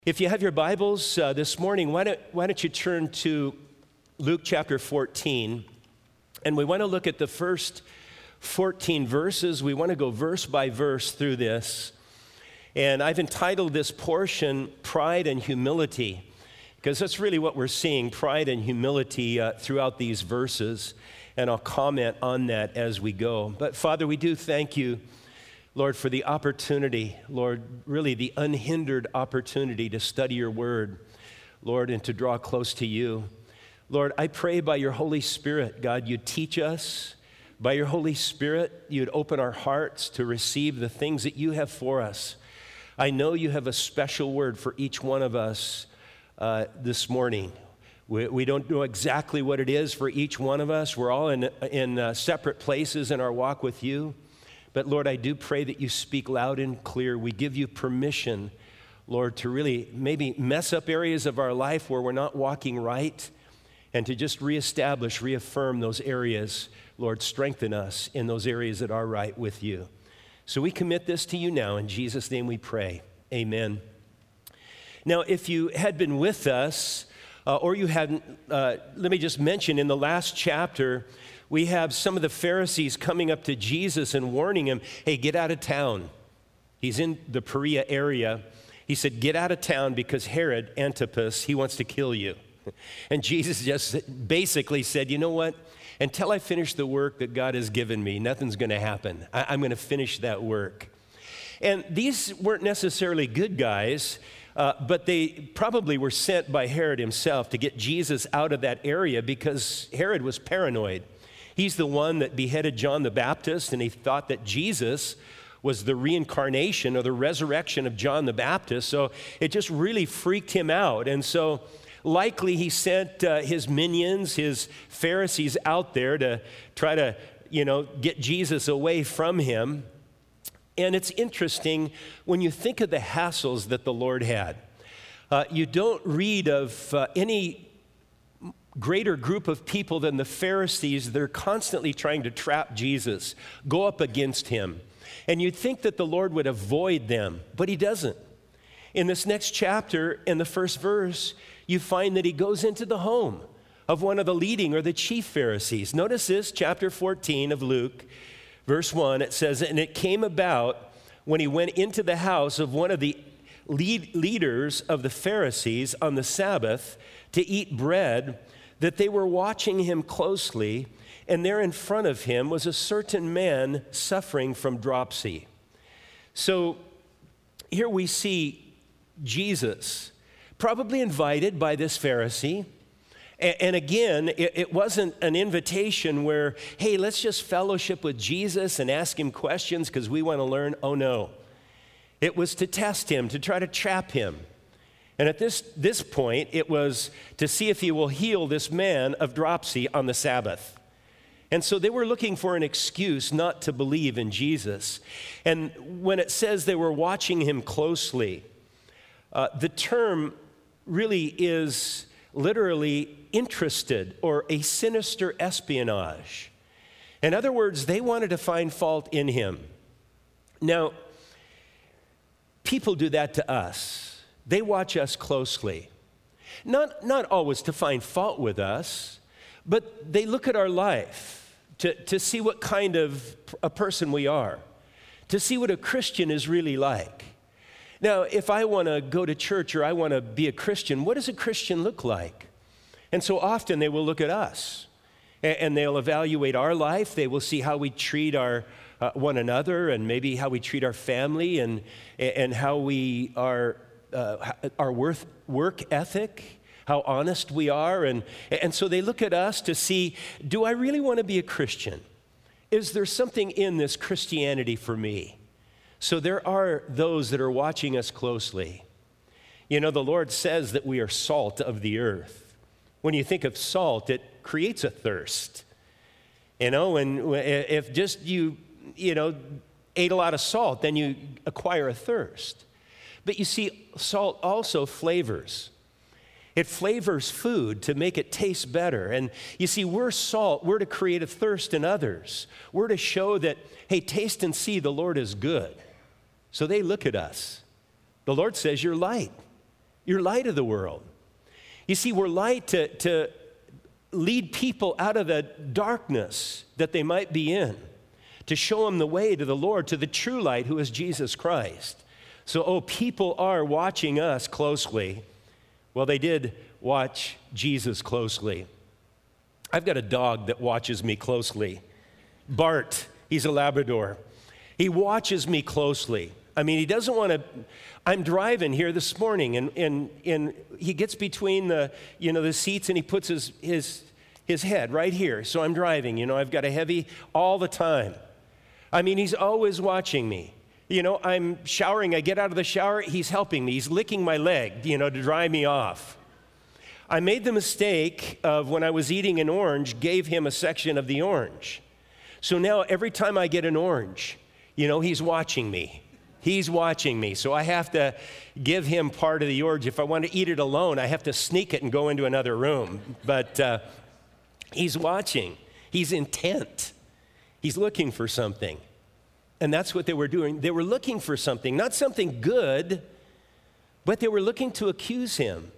If you have your Bibles this morning, why don't you turn to Luke chapter 14, and we want to look at the first 14 verses. We want to go verse by verse through this, and I've entitled this portion, Pride and Humility, because that's really what we're seeing, pride and humility throughout these verses, and I'll comment on that as we go. But Father, we do thank you, Lord, for the opportunity, Lord, really the unhindered opportunity to study your word, Lord, and to draw close to you. Lord, I pray by your Holy Spirit, God, you'd teach us. By your Holy Spirit, you'd open our hearts to receive the things that you have for us. I know you have a special word for each one of us this morning. We don't know exactly what it is for each one of us. We're all in separate places in our walk with you. But Lord, I do pray that you speak loud and clear. We give you permission, Lord, to really maybe mess up areas of our life where we're not walking right, and to just reestablish, reaffirm those areas. Lord, strengthen us in those areas that are right with you. So we commit this to you now. In Jesus' name we pray. Amen. Now, if you had been with us, or you hadn't, let me just mention in the last chapter, we have some of the Pharisees coming up to Jesus and warning him, hey, get out of town. He's in the Perea area. He said, get out of town because Herod Antipas, he wants to kill you. And Jesus just basically said, you know what? Until I finish the work that God has given me, nothing's going to happen. I'm going to finish that work. And these weren't necessarily good guys, but they probably were sent by Herod himself to get Jesus out of that area because Herod was paranoid. He's the one that beheaded John the Baptist, and he thought that Jesus was the reincarnation or the resurrection of John the Baptist. So it just really freaked him out. And so likely he sent his minions, his Pharisees out there to try to, get Jesus away from him. And it's interesting when you think of the hassles that the Lord had. You don't read of any greater group of people than the Pharisees. They're constantly trying to trap Jesus, go up against him. And you'd think that the Lord would avoid them, but he doesn't. In this next chapter, in the first verse, you find that he goes into the home of one of the leading or the chief Pharisees. Notice this, chapter 14 of Luke, verse 1, it says, and it came about when he went into the house of one of the leaders of the Pharisees on the Sabbath to eat bread, that they were watching him closely, and there in front of him was a certain man suffering from dropsy. So here we see Jesus, probably invited by this Pharisee. And again, it wasn't an invitation where, hey, let's just fellowship with Jesus and ask him questions because we want to learn. Oh, no. It was to test him, to try to trap him. And at this point, it was to see if he will heal this man of dropsy on the Sabbath. And so they were looking for an excuse not to believe in Jesus. And when it says they were watching him closely, the term really is literally interested or a sinister espionage. In other words, they wanted to find fault in him. Now, people do that to us. They watch us closely. Not always to find fault with us, but they look at our life to see what kind of a person we are, to see what a Christian is really like. Now, if I want to go to church or I want to be a Christian, what does a Christian look like? And so often they will look at us and they'll evaluate our life. They will see how we treat our one another and maybe how we treat our family and how we are our work ethic, how honest we are. And so they look at us to see, do I really want to be a Christian? Is there something in this Christianity for me? So there are those that are watching us closely. The Lord says that we are salt of the earth. When you think of salt, it creates a thirst. And if just you ate a lot of salt, then you acquire a thirst. But you see, salt also flavors. It flavors food to make it taste better. And you see, we're salt. We're to create a thirst in others. We're to show that, hey, taste and see the Lord is good. So they look at us. The Lord says you're light. You're light of the world. You see, we're light to lead people out of the darkness that they might be in, to show them the way to the Lord, to the true light who is Jesus Christ. So, people are watching us closely. Well, they did watch Jesus closely. I've got a dog that watches me closely. Bart, he's a Labrador. He watches me closely. I mean, he doesn't want to. I'm driving here this morning, and he gets between the seats, and he puts his head right here. So I'm driving. I've got a heavy all the time. I mean, he's always watching me. I'm showering. I get out of the shower. He's helping me. He's licking my leg, to dry me off. I made the mistake of, when I was eating an orange, gave him a section of the orange. So now every time I get an orange, he's watching me. He's watching me. So I have to give him part of the orange. If I want to eat it alone, I have to sneak it and go into another room. But he's watching. He's intent. He's looking for something. And that's what they were doing. They were looking for something, not something good, but they were looking to accuse him.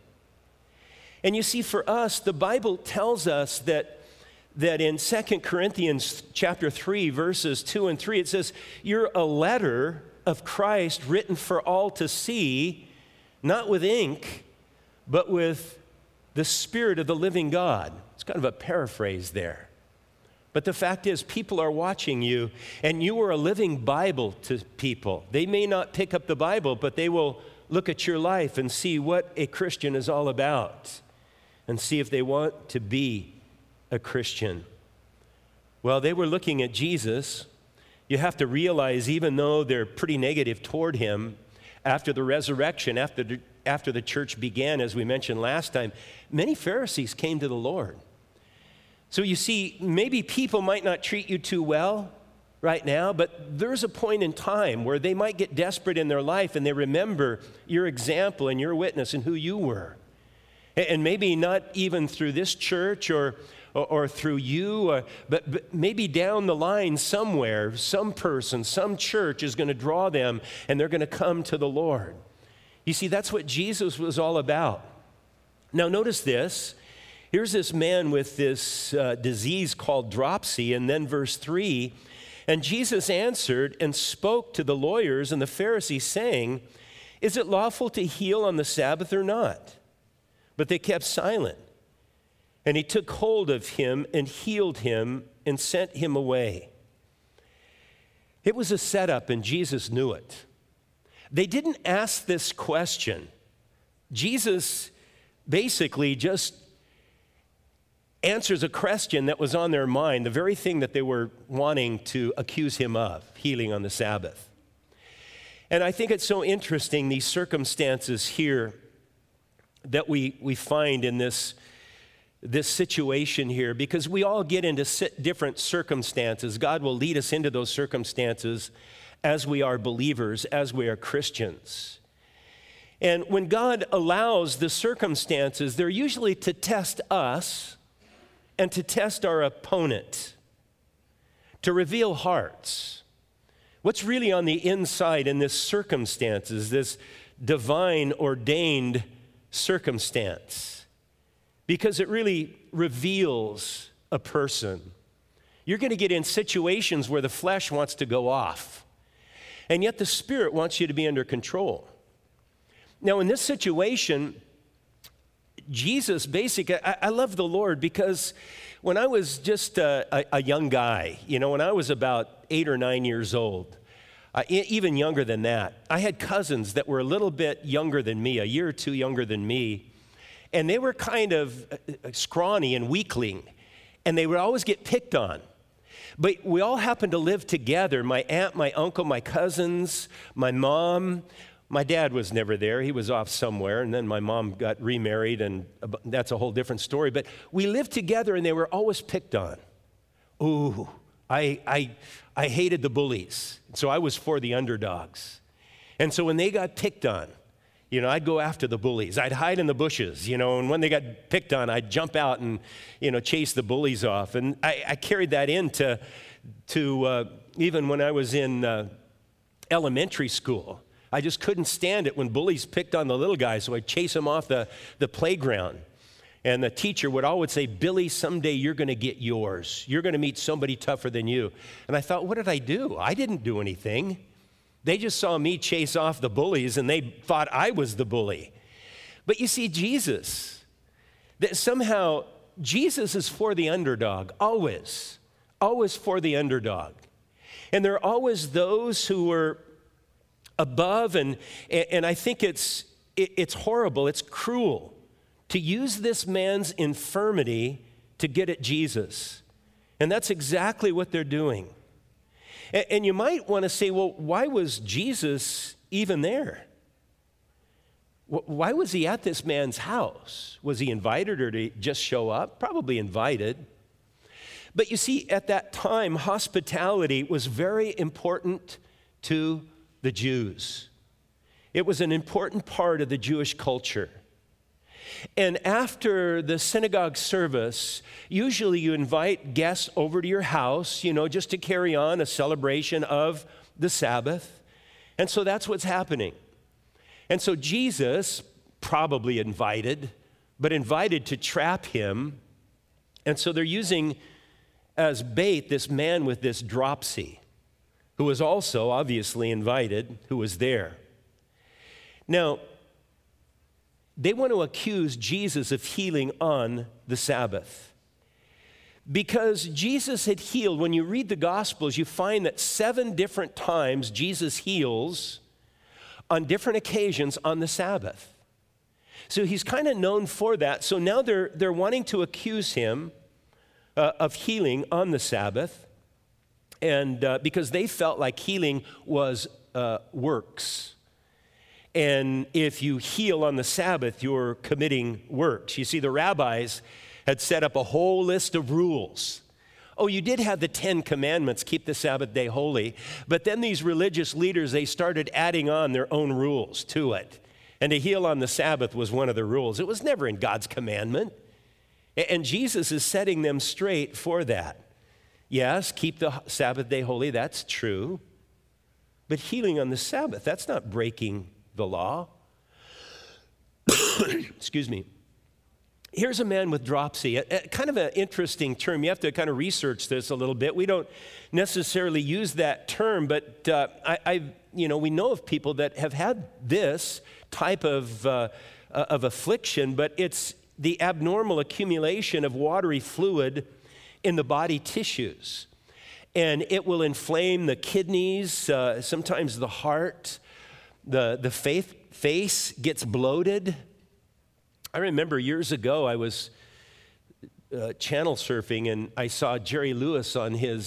And you see, for us, the Bible tells us that in 2 Corinthians chapter 3, verses 2 and 3, it says, you're a letter of Christ written for all to see, not with ink, but with the Spirit of the living God. It's kind of a paraphrase there. But the fact is, people are watching you, and you are a living Bible to people. They may not pick up the Bible, but they will look at your life and see what a Christian is all about and see if they want to be a Christian. Well, they were looking at Jesus. You have to realize, even though they're pretty negative toward him, after the resurrection, after the church began, as we mentioned last time, many Pharisees came to the Lord. So you see, maybe people might not treat you too well right now, but there's a point in time where they might get desperate in their life and they remember your example and your witness and who you were. And maybe not even through this church or through you, but maybe down the line somewhere, some person, some church is going to draw them and they're going to come to the Lord. You see, that's what Jesus was all about. Now notice this. Here's this man with this disease called dropsy, and then verse 3, and Jesus answered and spoke to the lawyers and the Pharisees, saying, is it lawful to heal on the Sabbath or not? But they kept silent. And he took hold of him and healed him and sent him away. It was a setup, and Jesus knew it. They didn't ask this question. Jesus basically just answers a question that was on their mind, the very thing that they were wanting to accuse him of, healing on the Sabbath. And I think it's so interesting, these circumstances here that we find in this situation here, because we all get into different circumstances. God will lead us into those circumstances as we are believers, as we are Christians. And when God allows the circumstances, they're usually to test us and to test our opponent, to reveal hearts. What's really on the inside in this circumstances, this divine ordained circumstance? Because it really reveals a person. You're going to get in situations where the flesh wants to go off, and yet the Spirit wants you to be under control. Now, in this situation, Jesus basically, I love the Lord because when I was just a young guy, when I was about 8 or 9 years old, even younger than that, I had cousins that were a little bit younger than me, a year or two younger than me, and they were kind of scrawny and weakling, and they would always get picked on. But we all happened to live together, my aunt, my uncle, my cousins, my mom. My dad was never there. He was off somewhere, and then my mom got remarried, and that's a whole different story. But we lived together, and they were always picked on. Ooh, I hated the bullies, so I was for the underdogs. And so when they got picked on, I'd go after the bullies. I'd hide in the bushes, and when they got picked on, I'd jump out and, chase the bullies off. And I carried that into even when I was in elementary school. I just couldn't stand it when bullies picked on the little guys, so I'd chase them off the playground. And the teacher would always say, Billy, someday you're going to get yours. You're going to meet somebody tougher than you. And I thought, what did I do? I didn't do anything. They just saw me chase off the bullies, and they thought I was the bully. But you see, Jesus, that somehow Jesus is for the underdog, always for the underdog. And there are always those who are above, and I think it's horrible, it's cruel to use this man's infirmity to get at Jesus. And that's exactly what they're doing. And you might want to say, well, why was Jesus even there? Why was he at this man's house? Was he invited, or did he just show up? Probably invited. But you see, at that time, hospitality was very important to the Jews. It was an important part of the Jewish culture. And after the synagogue service, usually you invite guests over to your house, just to carry on a celebration of the Sabbath. And so that's what's happening. And so Jesus, probably invited to trap him. And so they're using as bait this man with this dropsy, who was also obviously invited, who was there. Now, they want to accuse Jesus of healing on the Sabbath. Because Jesus had healed, when you read the Gospels, you find that 7 different times Jesus heals on different occasions on the Sabbath. So he's kind of known for that. So now they're wanting to accuse him of healing on the Sabbath, and because they felt like healing was works. And if you heal on the Sabbath, you're committing works. You see, the rabbis had set up a whole list of rules. Oh, you did have the 10 commandments, keep the Sabbath day holy, but then these religious leaders, they started adding on their own rules to it. And to heal on the Sabbath was one of the rules. It was never in God's commandment. And Jesus is setting them straight for that. Yes, keep the Sabbath day holy, that's true. But healing on the Sabbath, that's not breaking the law. Excuse me. Here's a man with dropsy, kind of an interesting term. You have to kind of research this a little bit. We don't necessarily use that term, but we know of people that have had this type of affliction, but it's the abnormal accumulation of watery fluid in the body tissues. And it will inflame the kidneys, sometimes the heart. The face gets bloated. I remember years ago I was channel surfing, and I saw Jerry Lewis on his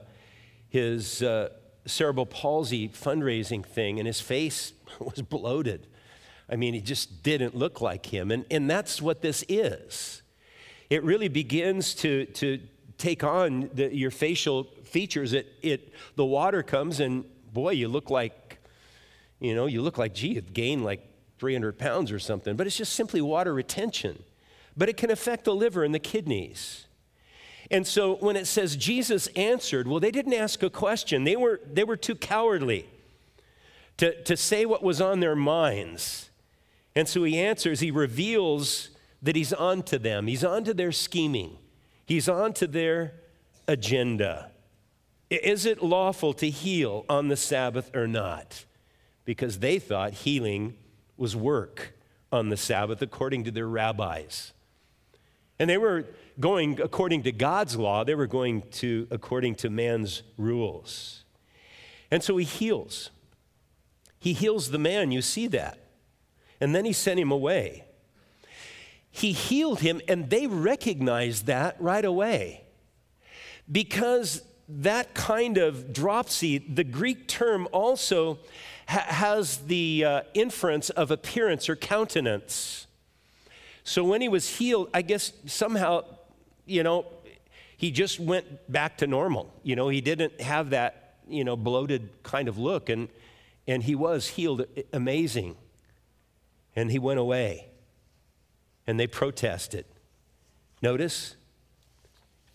cerebral palsy fundraising thing, and his face was bloated. I mean, he just didn't look like him. And that's what this is. It really begins to take on your facial features. The water comes, and boy, you look like, gee, you've gained like 300 pounds or something. But it's just simply water retention. But it can affect the liver and the kidneys. And so when it says Jesus answered, well, they didn't ask a question. They were too cowardly to say what was on their minds. And so he answers, he reveals that he's on to them. He's on to their scheming. He's on to their agenda. Is it lawful to heal on the Sabbath or not? Because they thought healing was work on the Sabbath according to their rabbis. And they were going according to God's law. They were going according to man's rules. And so he heals. He heals the man, you see that. And then he sent him away. He healed him, and they recognized that right away. Because that kind of dropsy, the Greek term also has the inference of appearance or countenance. So when he was healed, I guess somehow, he just went back to normal. He didn't have that, bloated kind of look, and he was healed. Amazing. And he went away, and they protested. Notice,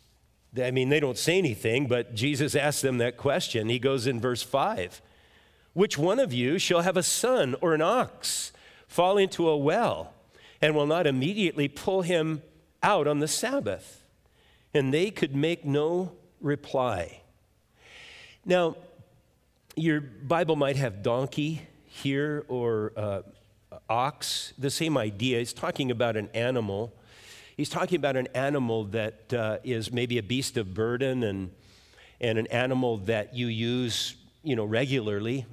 they don't say anything, but Jesus asked them that question. He goes in verse 5, Which one of you shall have a son or an ox fall into a well and will not immediately pull him out on the Sabbath?" And they could make no reply. Now, your Bible might have donkey here or ox, the same idea. He's talking about an animal. He's talking about an animal that is maybe a beast of burden and an animal that you use, regularly,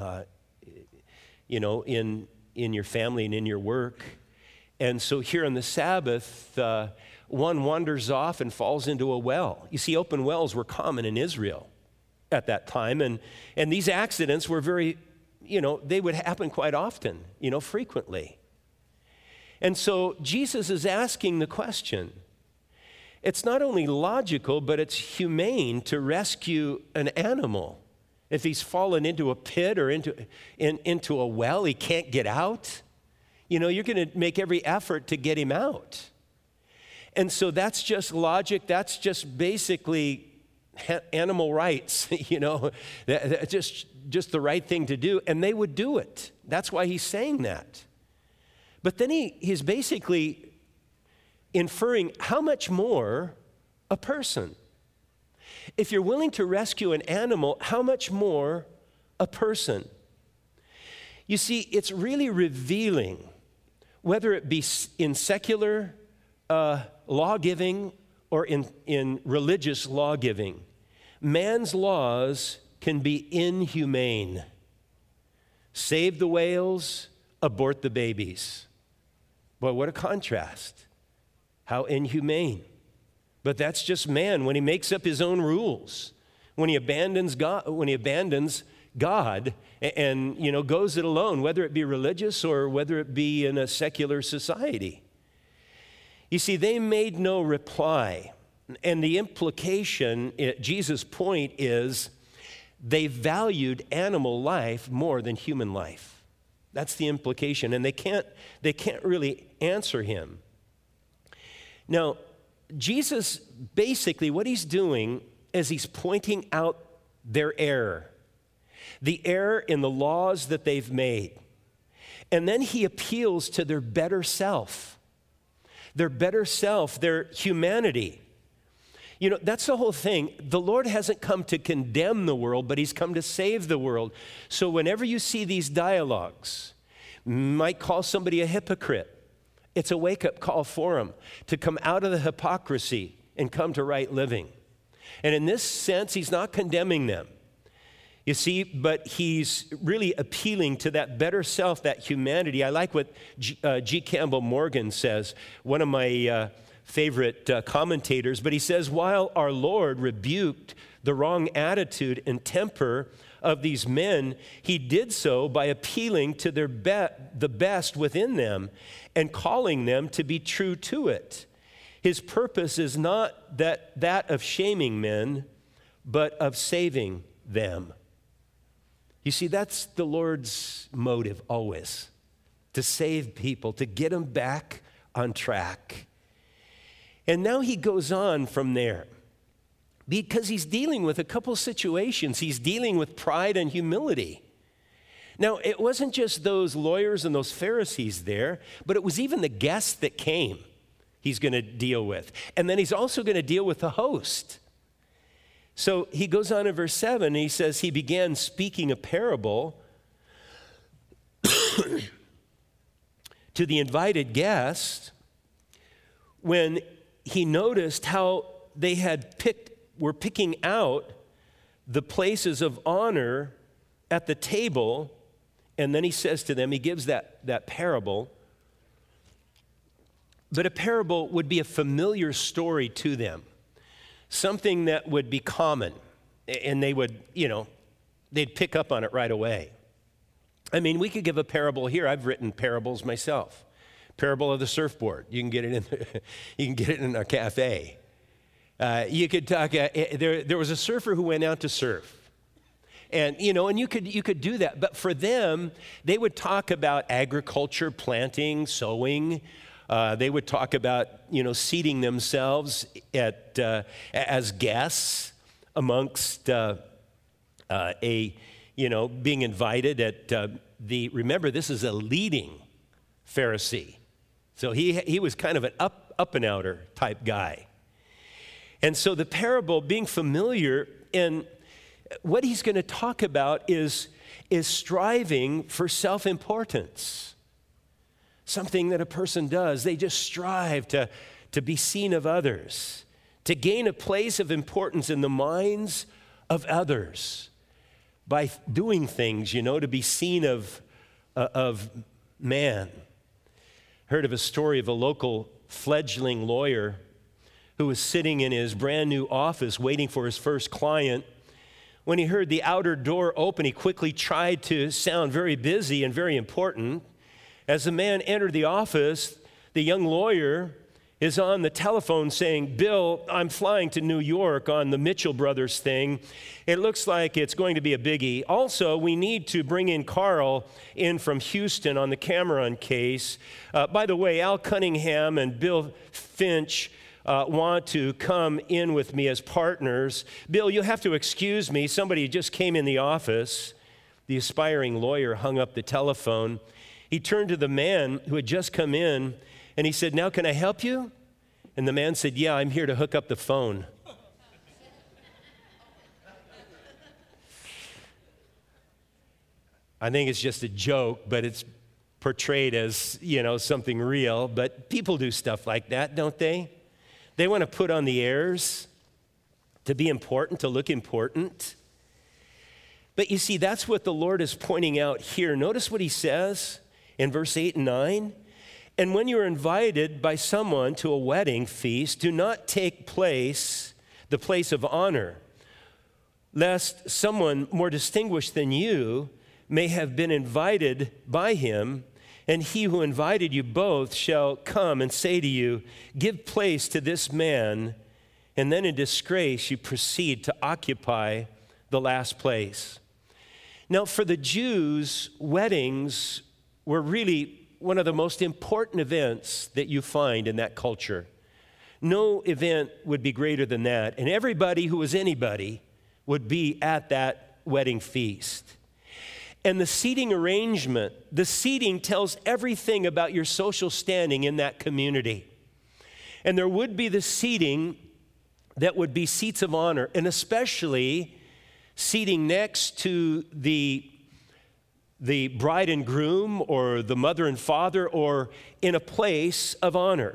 in your family and in your work. And so here on the Sabbath, one wanders off and falls into a well. You see, open wells were common in Israel at that time, and these accidents were very, they would happen quite often, frequently. And so Jesus is asking the question. It's not only logical, but it's humane to rescue an animal. If he's fallen into a pit or into a well, he can't get out. You're going to make every effort to get him out. And so that's just logic. That's just basically animal rights, just the right thing to do. And they would do it. That's why he's saying that. But then he's basically inferring how much more a person. If you're willing to rescue an animal, how much more a person? You see, it's really revealing, whether it be in secular law-giving or in religious law-giving, man's laws can be inhumane. Save the whales, abort the babies. Boy, what a contrast. How inhumane. But that's just man when he makes up his own rules, when he abandons God, and goes it alone, whether it be religious or whether it be in a secular society. You see, they made no reply. And the implication, Jesus' point is, they valued animal life more than human life. That's the implication. And they can't really answer him. Now, Jesus, basically what he's doing is he's pointing out their error, the error in the laws that they've made. And then he appeals to their better self, their humanity. That's the whole thing. The Lord hasn't come to condemn the world, but he's come to save the world. So whenever you see these dialogues, you might call somebody a hypocrite. It's a wake-up call for them to come out of the hypocrisy and come to right living. And in this sense, he's not condemning them. You see, but he's really appealing to that better self, that humanity. I like what G. Campbell Morgan says, one of my favorite commentators, but he says, while our Lord rebuked the wrong attitude and temper of these men, he did so by appealing to the best within them and calling them to be true to it. His purpose is not that of shaming men, but of saving them. You see, that's the Lord's motive always, to save people, to get them back on track. And now he goes on from there because he's dealing with a couple situations. He's dealing with pride and humility. Now, it wasn't just those lawyers and those Pharisees there, but it was even the guests that came he's going to deal with. And then he's also going to deal with the host. So he goes on in verse 7, and he says he began speaking a parable to the invited guest when he noticed how they were picking out the places of honor at the table. And then he says to them, he gives that parable. But a parable would be a familiar story to them, something that would be common, and they would, they'd pick up on it right away. I mean, we could give a parable here. I've written parables myself. Parable of the surfboard. You can get it in our cafe. You could talk. There was a surfer who went out to surf. And you could do that, but for them, they would talk about agriculture, planting, sowing. They would talk about seating themselves as guests amongst a being invited at remember, this is a leading Pharisee. So he was kind of an up and outer type guy. And so the parable, being familiar, and what he's going to talk about is striving for self-importance. Something that a person does. They just strive to be seen of others, to gain a place of importance in the minds of others by doing things, to be seen of man. Heard of a story of a local fledgling lawyer who was sitting in his brand new office waiting for his first client. When he heard the outer door open, he quickly tried to sound very busy and very important. As the man entered the office, the young lawyer is on the telephone saying, "Bill, I'm flying to New York on the Mitchell Brothers thing. It looks like it's going to be a biggie. Also, we need to bring in Carl in from Houston on the Cameron case. By the way, Al Cunningham and Bill Finch want to come in with me as partners. Bill, you'll have to excuse me. Somebody just came in the office." The aspiring lawyer hung up the telephone. He turned to the man who had just come in, and he said, "Now, can I help you?" And the man said, "Yeah, I'm here to hook up the phone." I think it's just a joke, but it's portrayed as, something real. But people do stuff like that, don't they? They want to put on the airs, to be important, to look important. But you see, that's what the Lord is pointing out here. Notice what he says in verse 8 and 9. "And when you are invited by someone to a wedding feast, do not take the place of honor, lest someone more distinguished than you may have been invited by him, and he who invited you both shall come and say to you, 'Give place to this man,' and then in disgrace you proceed to occupy the last place." Now, for the Jews, weddings were really one of the most important events that you find in that culture. No event would be greater than that. And everybody who was anybody would be at that wedding feast. And the seating arrangement, the seating tells everything about your social standing in that community. And there would be the seating that would be seats of honor, and especially seating next to the bride and groom, or the mother and father, or in a place of honor.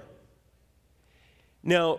Now,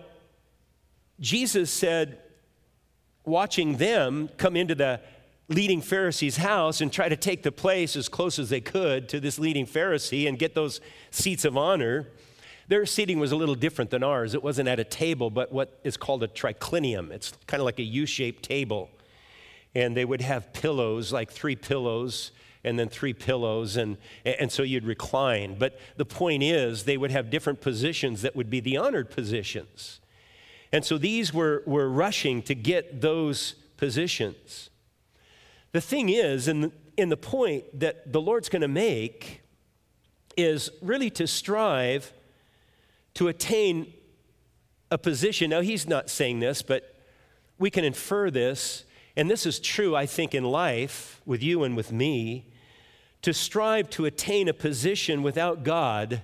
Jesus said, watching them come into the leading Pharisee's house and try to take the place as close as they could to this leading Pharisee and get those seats of honor, their seating was a little different than ours. It wasn't at a table, but what is called a triclinium. It's kind of like a U-shaped table. And they would have pillows, like 3 pillows, and then 3 pillows, and so you'd recline. But the point is, they would have different positions that would be the honored positions. And so these were rushing to get those positions. The thing is, in the point that the Lord's going to make is really to strive to attain a position. Now, he's not saying this, but we can infer this, and this is true, I think, in life with you and with me. To strive to attain a position without God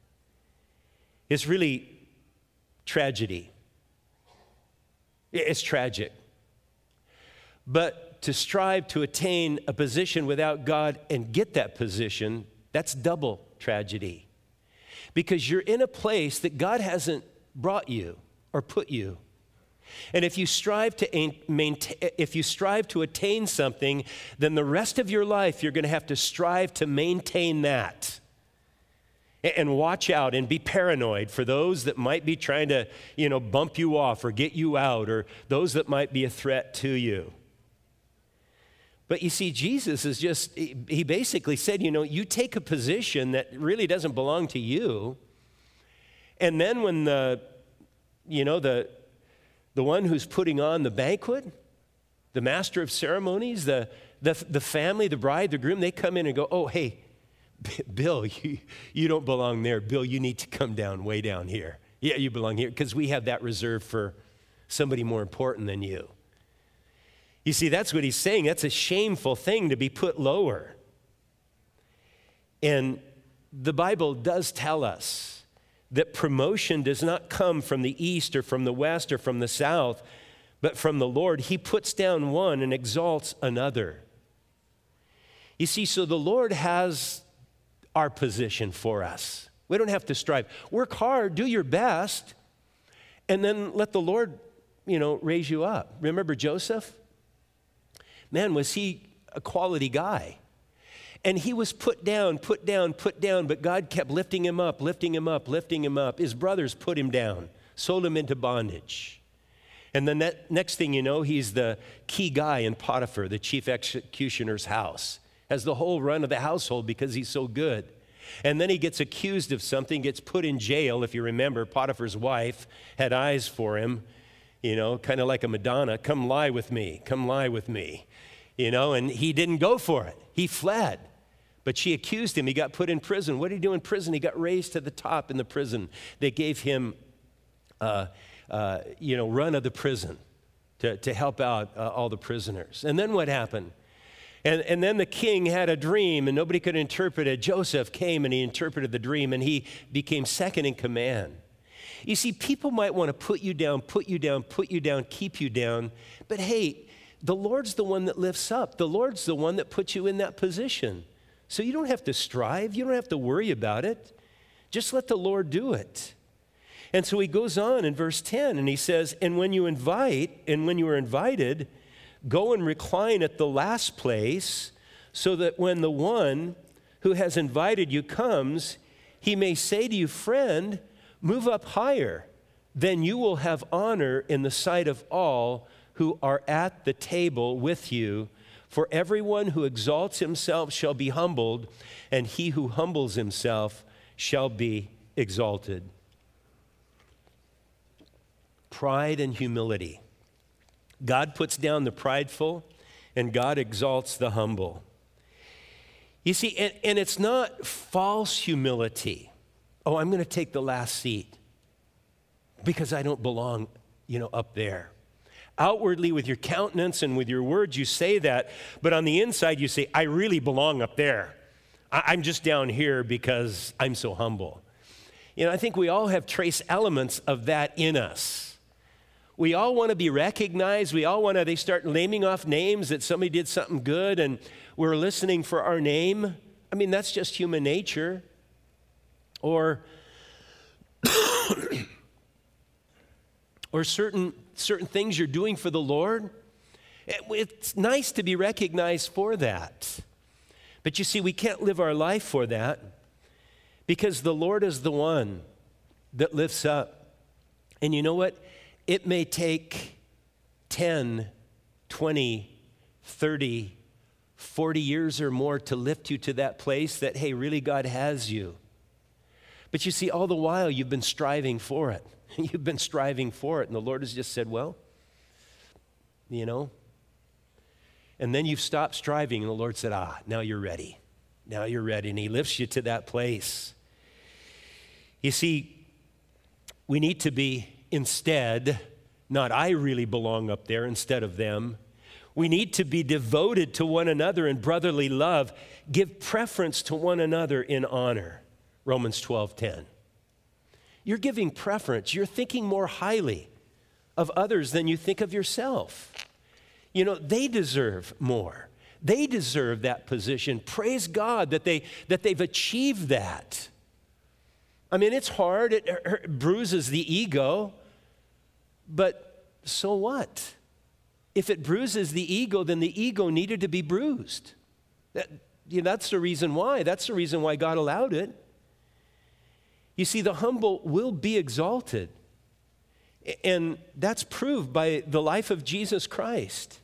is really tragedy. It's tragic. But to strive to attain a position without God and get that position, that's double tragedy. Because you're in a place that God hasn't brought you or put you. And if you strive to attain something, then the rest of your life you're going to have to strive to maintain that. And watch out and be paranoid for those that might be trying to, bump you off or get you out, or those that might be a threat to you. But you see, Jesus he basically said, you take a position that really doesn't belong to you, and then when the one who's putting on the banquet, the master of ceremonies, the family, the bride, the groom, they come in and go, "Oh, hey, Bill, you don't belong there. Bill, you need to come down, way down here. Yeah, you belong here, because we have that reserved for somebody more important than you." You see, that's what he's saying. That's a shameful thing to be put lower. And the Bible does tell us that promotion does not come from the east or from the west or from the south, but from the Lord. He puts down one and exalts another. You see, so the Lord has our position for us. We don't have to strive. Work hard, do your best, and then let the Lord, raise you up. Remember Joseph? Man, was he a quality guy. And he was put down, but God kept lifting him up. His brothers put him down, sold him into bondage. And then that next thing you know, he's the key guy in Potiphar, the chief executioner's house. Has the whole run of the household because he's so good. And then he gets accused of something, gets put in jail. If you remember, Potiphar's wife had eyes for him, kind of like a Madonna. Come lie with me, and he didn't go for it. He fled. But she accused him. He got put in prison. What did he do in prison? He got raised to the top in the prison. They gave him, run of the prison to help out all the prisoners. And then what happened? And then the king had a dream, and nobody could interpret it. Joseph came, and he interpreted the dream, and he became second in command. You see, people might want to put you down, keep you down. But hey, the Lord's the one that lifts up. The Lord's the one that puts you in that position. So you don't have to strive. You don't have to worry about it. Just let the Lord do it. And so he goes on in verse 10, and he says, and when you are invited, go and recline at the last place, so that when the one who has invited you comes, he may say to you, friend, move up higher. Then you will have honor in the sight of all who are at the table with you. For everyone who exalts himself shall be humbled, and he who humbles himself shall be exalted. Pride and humility. God puts down the prideful, and God exalts the humble. You see, and it's not false humility. Oh, I'm going to take the last seat because I don't belong, up there. Outwardly, with your countenance and with your words, you say that, but on the inside, you say, I really belong up there. I'm just down here because I'm so humble. I think we all have trace elements of that in us. We all want to be recognized. They start naming off names that somebody did something good, and we're listening for our name. I mean, that's just human nature. Or certain things you're doing for the Lord. It's nice to be recognized for that. But you see, we can't live our life for that, because the Lord is the one that lifts up. And you know what? It may take 10, 20, 30, 40 years or more to lift you to that place that, hey, really God has you. But you see, all the while you've been striving for it. You've been striving for it. And the Lord has just said, well, And then you've stopped striving, and the Lord said, now you're ready. Now you're ready. And he lifts you to that place. You see, we need to be instead, not I really belong up there instead of them. We need to be devoted to one another in brotherly love. Give preference to one another in honor. Romans 12:10. You're giving preference. You're thinking more highly of others than you think of yourself. They deserve more. They deserve that position. Praise God that they've achieved that. I mean, it's hard. It bruises the ego. But so what? If it bruises the ego, then the ego needed to be bruised. That's the reason why. That's the reason why God allowed it. You see, the humble will be exalted. And that's proved by the life of Jesus Christ.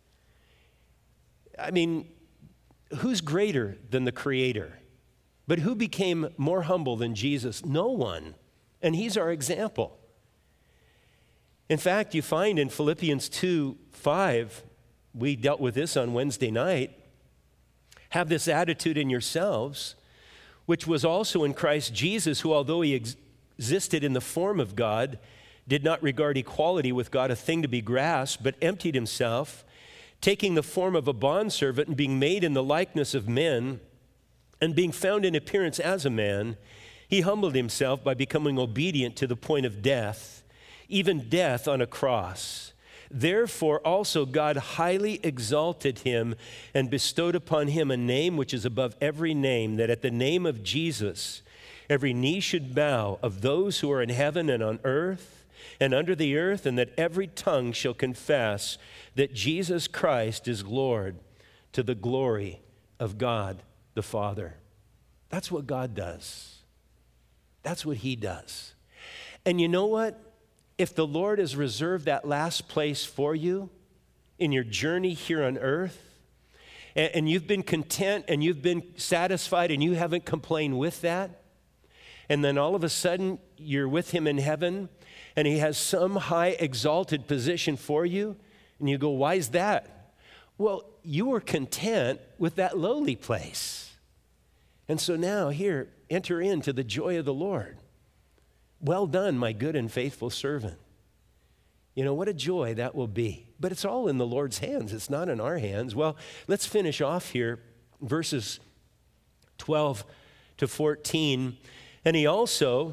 I mean, who's greater than the Creator? But who became more humble than Jesus? No one. And he's our example. In fact, you find in Philippians 2:5, we dealt with this on Wednesday night, have this attitude in yourselves, which was also in Christ Jesus, who although he existed in the form of God, did not regard equality with God a thing to be grasped, but emptied himself, taking the form of a bondservant and being made in the likeness of men, and being found in appearance as a man, he humbled himself by becoming obedient to the point of death, even death on a cross. Therefore also God highly exalted him and bestowed upon him a name which is above every name, that at the name of Jesus every knee should bow, of those who are in heaven and on earth and under the earth, and that every tongue shall confess that Jesus Christ is Lord, to the glory of God the Father. That's what God does. That's what he does. And you know what? If the Lord has reserved that last place for you in your journey here on earth, and you've been content and you've been satisfied and you haven't complained with that, and then all of a sudden you're with him in heaven and he has some high exalted position for you, and you go, why is that? Well, you were content with that lowly place. And so now here, enter into the joy of the Lord. Well done, my good and faithful servant. You know, what a joy that will be. But it's all in the Lord's hands. It's not in our hands. Well, let's finish off here, verses 12 to 14. And he also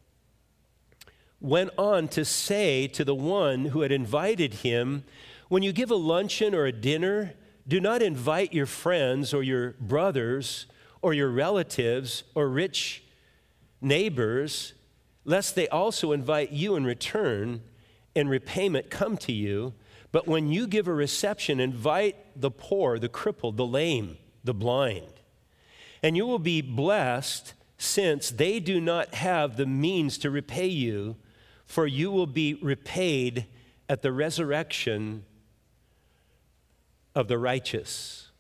went on to say to the one who had invited him, when you give a luncheon or a dinner, do not invite your friends or your brothers or your relatives or rich neighbors, lest they also invite you in return and repayment come to you. But when you give a reception, invite the poor, the crippled, the lame, the blind. And you will be blessed, since they do not have the means to repay you, for you will be repaid at the resurrection of the righteous.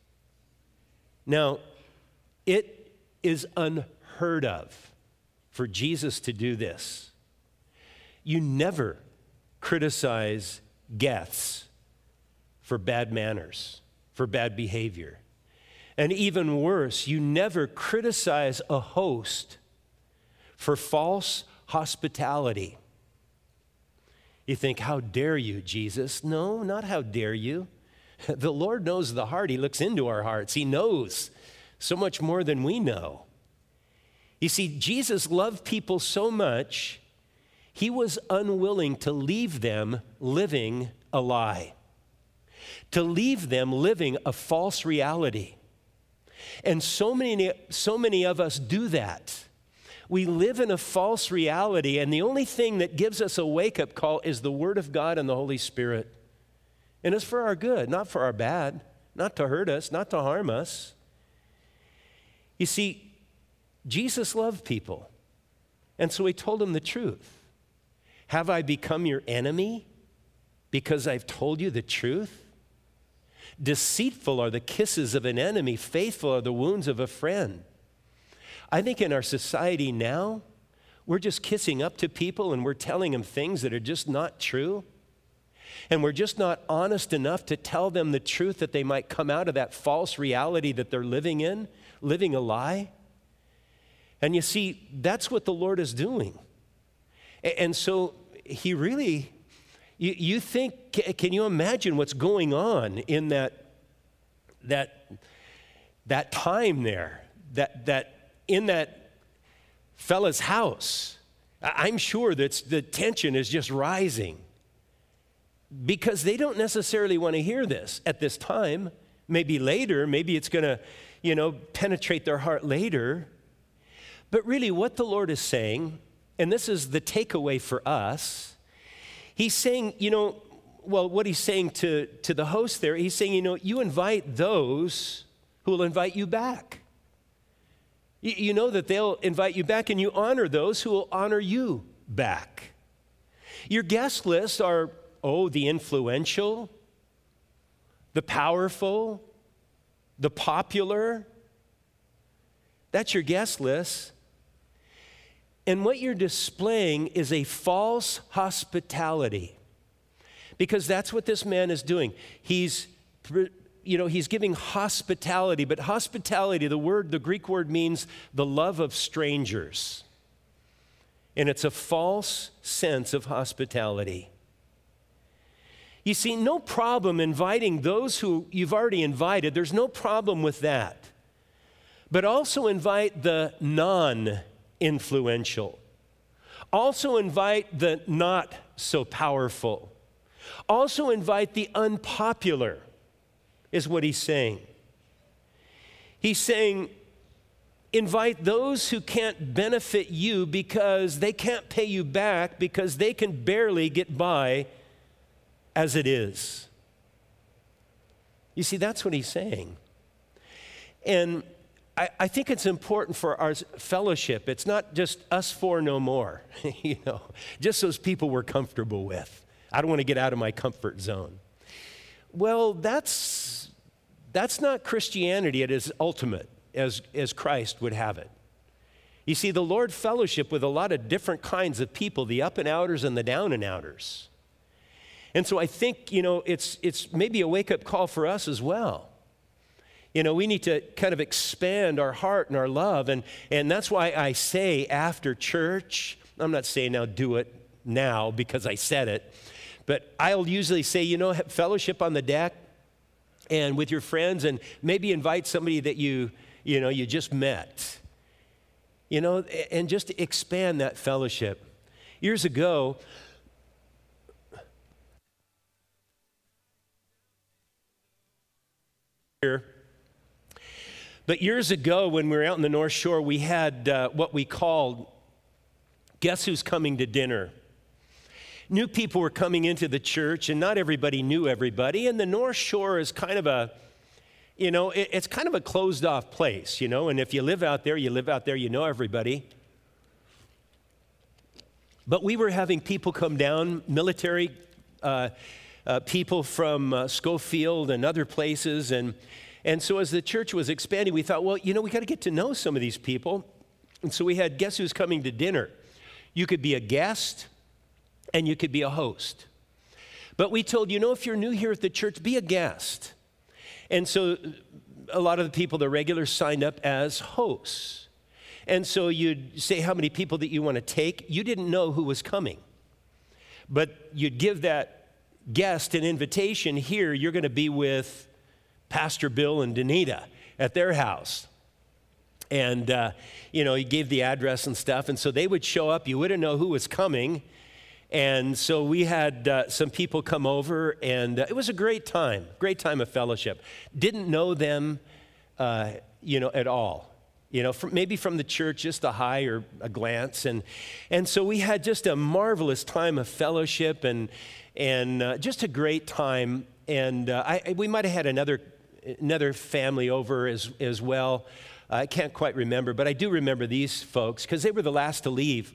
Now, it is unheard of for Jesus to do this. You never criticize guests for bad manners, for bad behavior. And even worse, you never criticize a host for false hospitality. You think, how dare you, Jesus? No, not how dare you. The Lord knows the heart. He looks into our hearts. He knows so much more than we know. You see, Jesus loved people so much, he was unwilling to leave them living a lie, to leave them living a false reality. And so many of us do that. We live in a false reality, and the only thing that gives us a wake-up call is the Word of God and the Holy Spirit. And it's for our good, not for our bad, not to hurt us, not to harm us. You see, Jesus loved people, and so he told them the truth. Have I become your enemy because I've told you the truth? Deceitful are the kisses of an enemy, faithful are the wounds of a friend. I think in our society now, we're just kissing up to people and we're telling them things that are just not true. And we're just not honest enough to tell them the truth, that they might come out of that false reality that they're living in, living a lie. And you see, that's what the Lord is doing. And so he really, you think, can you imagine what's going on in that time there, that in that fella's house? I'm sure that the tension is just rising, because they don't necessarily want to hear this at this time. Maybe later, maybe it's going to, penetrate their heart later. But really what the Lord is saying, and this is the takeaway for us, he's saying, what he's saying to the host there, he's saying, you invite those who will invite you back. You know that they'll invite you back, and you honor those who will honor you back. Your guest lists are, the influential, the powerful, the popular. That's your guest list. And what you're displaying is a false hospitality, because that's what this man is doing. He's giving hospitality, but hospitality, the Greek word means the love of strangers. And it's a false sense of hospitality. You see, no problem inviting those who you've already invited. There's no problem with that. But also invite the non-influential. Also invite the not so powerful. Also invite the unpopular, is what he's saying. He's saying, invite those who can't benefit you because they can't pay you back because they can barely get by as it is. You see, that's what he's saying. And I think it's important for our fellowship. It's not just us four no more, just those people we're comfortable with. I don't want to get out of my comfort zone. Well, that's not Christianity at its ultimate, as Christ would have it. You see, the Lord fellowship with a lot of different kinds of people, the up and outers and the down and outers. And so I think, it's maybe a wake-up call for us as well. We need to kind of expand our heart and our love. And that's why I say after church, I'm not saying now do it now because I said it, but I'll usually say, fellowship on the deck and with your friends, and maybe invite somebody that you just met, and just expand that fellowship. Years ago, but years ago when we were out in the North Shore, we had what we called Guess Who's Coming to Dinner. New people were coming into the church, and not everybody knew everybody, and the North Shore is kind of a, it's kind of a closed-off place, and if you live out there, you know everybody. But we were having people come down, military people from Schofield and other places, and so as the church was expanding, we thought, well, we got to get to know some of these people. And so we had Guess Who's Coming to Dinner. You could be a guest, and you could be a host. But we told, if you're new here at the church, be a guest. And so a lot of the people, the regulars, signed up as hosts. And so you'd say how many people that you want to take. You didn't know who was coming. But you'd give that guest an invitation. Here, you're going to be with Pastor Bill and Danita at their house. And, he gave the address and stuff. And so they would show up. You wouldn't know who was coming. And so we had some people come over, and it was a great time of fellowship. Didn't know them, at all. Maybe from the church, just a hi or a glance. And so we had just a marvelous time of fellowship and just a great time. And we might have had another family over as well. I can't quite remember, but I do remember these folks because they were the last to leave.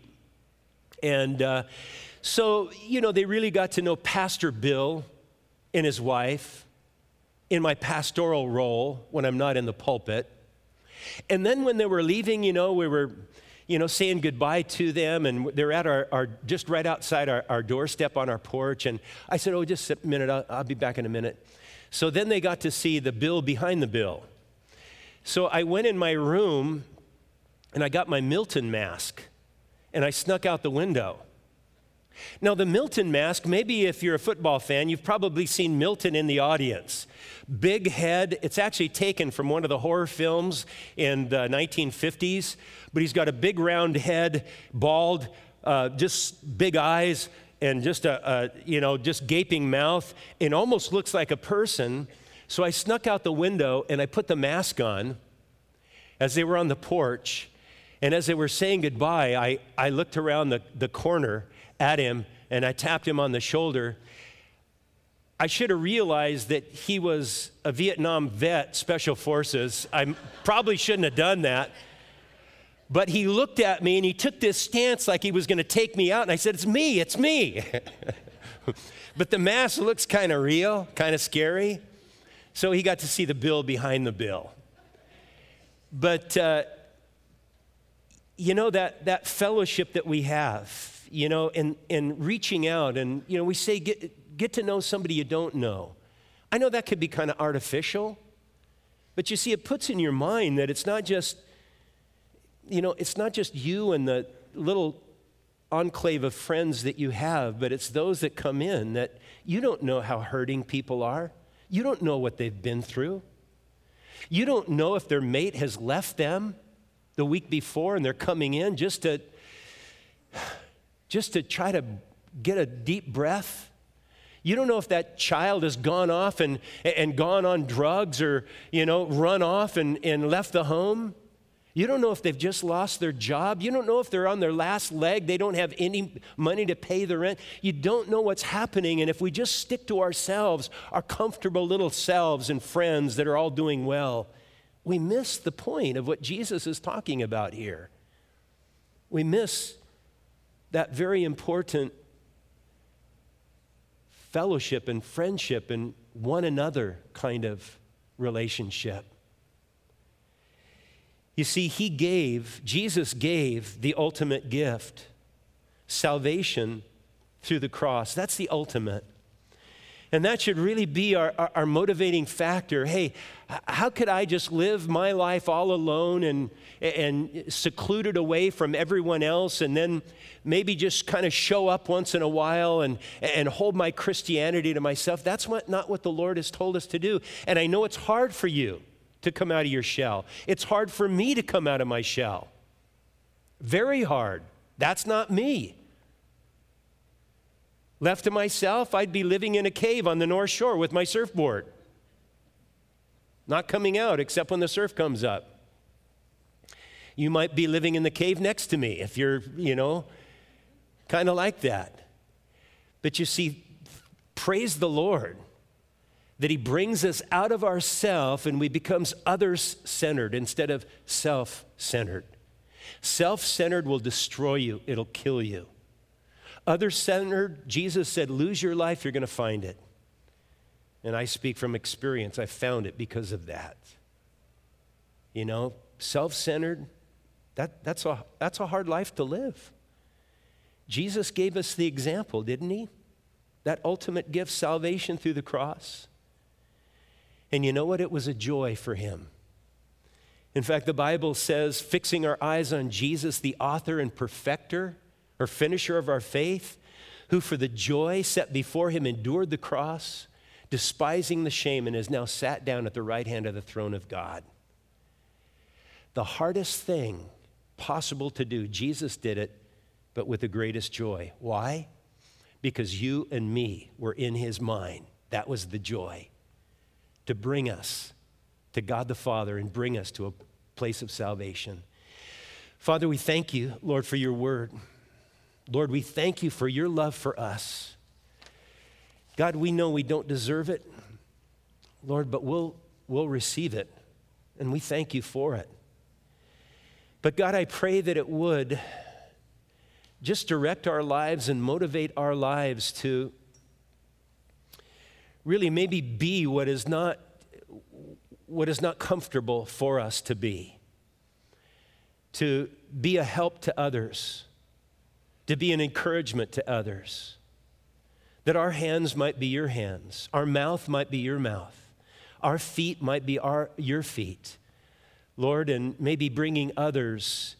And so, they really got to know Pastor Bill and his wife in my pastoral role when I'm not in the pulpit. And then when they were leaving, we were, saying goodbye to them, and they're at our just right outside our doorstep on our porch. And I said, just a minute, I'll be back in a minute. So then they got to see the bill behind the bill. So I went in my room, and I got my Milton mask, and I snuck out the window. Now, the Milton mask, maybe if you're a football fan, you've probably seen Milton in the audience. Big head. It's actually taken from one of the horror films in the 1950s, but he's got a big round head, bald, just big eyes, and just just gaping mouth, and almost looks like a person. So I snuck out the window, and I put the mask on as they were on the porch. And as they were saying goodbye, I looked around the corner at him, and I tapped him on the shoulder. I should have realized that he was a Vietnam vet, Special Forces. I probably shouldn't have done that. But he looked at me, and he took this stance like he was going to take me out, and I said, it's me. But the mask looks kind of real, kind of scary. So he got to see the bill behind the bill. But, that fellowship that we have, and reaching out, and, we say, get to know somebody you don't know. I know that could be kind of artificial, but you see, it puts in your mind that it's not just you and the little enclave of friends that you have, but it's those that come in that you don't know how hurting people are. You don't know what they've been through. You don't know if their mate has left them the week before and they're coming in just to try to get a deep breath. You don't know if that child has gone off and gone on drugs or, run off and left the home. You don't know if they've just lost their job. You don't know if they're on their last leg. They don't have any money to pay the rent. You don't know what's happening. And if we just stick to ourselves, our comfortable little selves and friends that are all doing well, we miss the point of what Jesus is talking about here. We miss that very important fellowship and friendship and one another kind of relationship. You see, Jesus gave the ultimate gift, salvation through the cross. That's the ultimate. And that should really be our motivating factor. Hey, how could I just live my life all alone and secluded away from everyone else and then maybe just kind of show up once in a while and hold my Christianity to myself? That's not what the Lord has told us to do. And I know it's hard for you to come out of your shell. It's hard for me to come out of my shell. Very hard. That's not me. Left to myself, I'd be living in a cave on the North Shore with my surfboard. Not coming out except when the surf comes up. You might be living in the cave next to me if you're, kind of like that. But you see, praise the Lord that He brings us out of ourself and we becomes others-centered instead of self-centered. Self-centered will destroy you. It'll kill you. Other-centered, Jesus said, lose your life, you're going to find it. And I speak from experience. I found it because of that. Self-centered, that's a hard life to live. Jesus gave us the example, didn't He? That ultimate gift, salvation through the cross. And you know what? It was a joy for Him. In fact, the Bible says, fixing our eyes on Jesus, the author and perfecter, or finisher of our faith, who for the joy set before Him endured the cross, despising the shame, and has now sat down at the right hand of the throne of God. The hardest thing possible to do, Jesus did it, but with the greatest joy. Why? Because you and me were in His mind. That was the joy. To bring us to God the Father and bring us to a place of salvation. Father, we thank You, Lord, for Your word. Lord, we thank You for Your love for us. God, we know we don't deserve it, Lord, but we'll receive it, and we thank You for it. But God, I pray that it would just direct our lives and motivate our lives to really maybe be what is not comfortable for us to be a help to others, to be an encouragement to others, that our hands might be Your hands, our mouth might be Your mouth, our feet might be Your feet, Lord, and maybe bringing others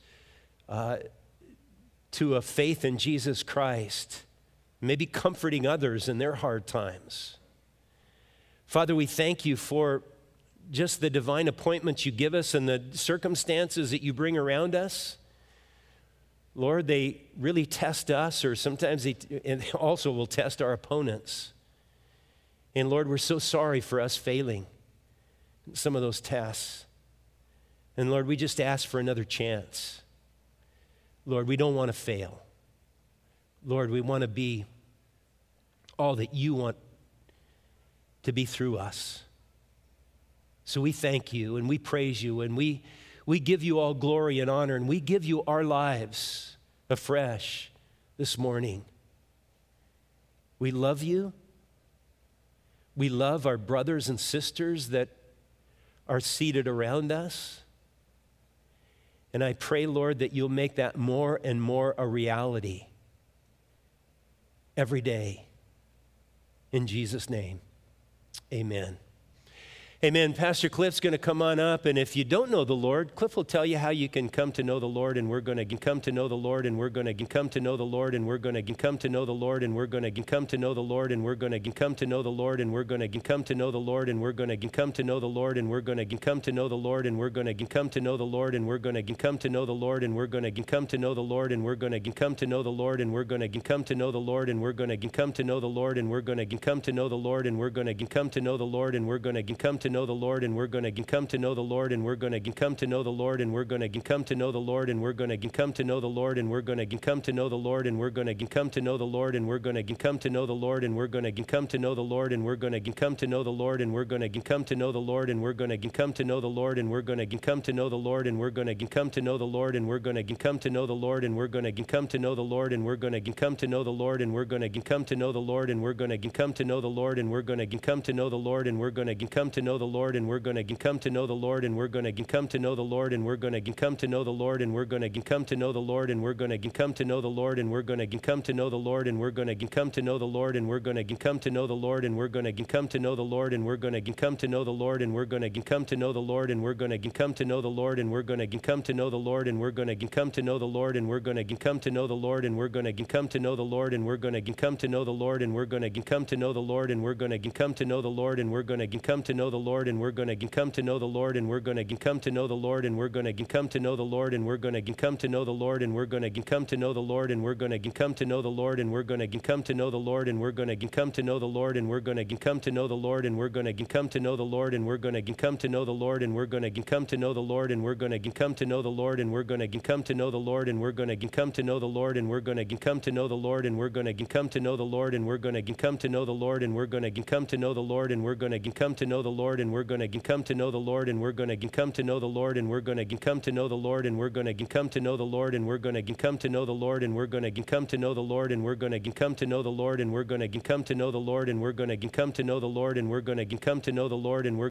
to a faith in Jesus Christ, maybe comforting others in their hard times. Father, we thank You for just the divine appointments You give us and the circumstances that You bring around us. Lord, they really test us, or sometimes they also will test our opponents. And Lord, we're so sorry for us failing in some of those tests. And Lord, we just ask for another chance. Lord, we don't want to fail. Lord, we want to be all that You want to be through us. So we thank You and we praise You and we give You all glory and honor, and we give You our lives afresh this morning. We love You. We love our brothers and sisters that are seated around us. And I pray, Lord, that You'll make that more and more a reality every day. In Jesus' name. Amen. Amen. Pastor Cliff's going to come on up, and if you don't know the Lord, Cliff will tell you how you can come to know the Lord, and we're going to come to know the Lord, and we're going to come to know the Lord, and we're going to come to know the Lord, and we're going to come to know the Lord, and we're going to come to know the Lord, and we're going to come to know the Lord, and we're going to come to know the Lord, and we're going to come to know the Lord, and we're going to come to know the Lord, and we're going to come to know the Lord, and we're going to come to know the Lord, and we're going to come to know the Lord, and we're going to come to know the Lord, and we're going to come to know the Lord, and we're going to come to know the Lord, and we're going to come to know the Lord, and we're going to come to know the Lord, and we're going to come to know the Lord, and we're going to come to know the Lord, and we're going to come to know the Lord, and we're going to come to know the Lord, and we're going to come to know the Lord, and we're going to come to know the Lord, and we're going to come to know the Lord, and we're going to come to know the Lord, and we're going to come to know the Lord, and we're going to come to know the Lord, and we're going to come to know the Lord, and we're going to come to know the Lord, and we're going to come to know the Lord, and we're going to come to know the Lord, and we're going to come to know the Lord, and we're going to come to know the Lord, and we're going to come to know the Lord, and we're going to come to know the Lord, and we're going to come to know the Lord, and we're going to come to know the Lord, and we're going to come to know the Lord, and we're going to come to know the Lord, and we're going to come to know the Lord, and we're going to come to know the Lord, and we're going to come to know the Lord, and we're going to come to know the Lord, and we're going to come to know the Lord, and we're going to come to know the Lord, and we're going to come to know the Lord, and we're going to come to know the Lord, and we're going to come to know the Lord, and we're going to come to know the Lord, and we're going to come to know the Lord, and we're going to come to know the Lord, and we're going to come to know the Lord, and we're going to come to know the Lord, and we're going to come to know the Lord, and we're going to come to know the Lord, and we're going to come to know the Lord, and we're going to come to know the Lord, and we're going to come to know the Lord, and we're going to come to know the Lord, and we're going to come to know the Lord, and we're going to come to know the Lord, and we're going to come to know the Lord, and we're going to come to know the Lord, and we're going to come to know the Lord, and we're going to come to know the Lord, and we're going to come to know the Lord, and we're going to come to know the Lord, and we're going to come to know the Lord, and we're going to come to know the Lord, and we're going to come to know the Lord, and we're going to come to know the Lord, and we're going to come to know the Lord, and we're going to come to know the Lord, and we're going to come to know the Lord, and we're going to come to know the Lord, and we're going to come to know the Lord, and we're going to come to know the Lord, and we're going to come to know the Lord, and we're going to come to know the Lord, and we're going to come to know the Lord, and we're going to come to know the Lord, and we're going to come to know the Lord, and we're going to come to know the Lord, and we're going to come to know the Lord, and we're going to come to know the Lord, and we're going to come to know the Lord, and we're going to come to know the Lord, and we're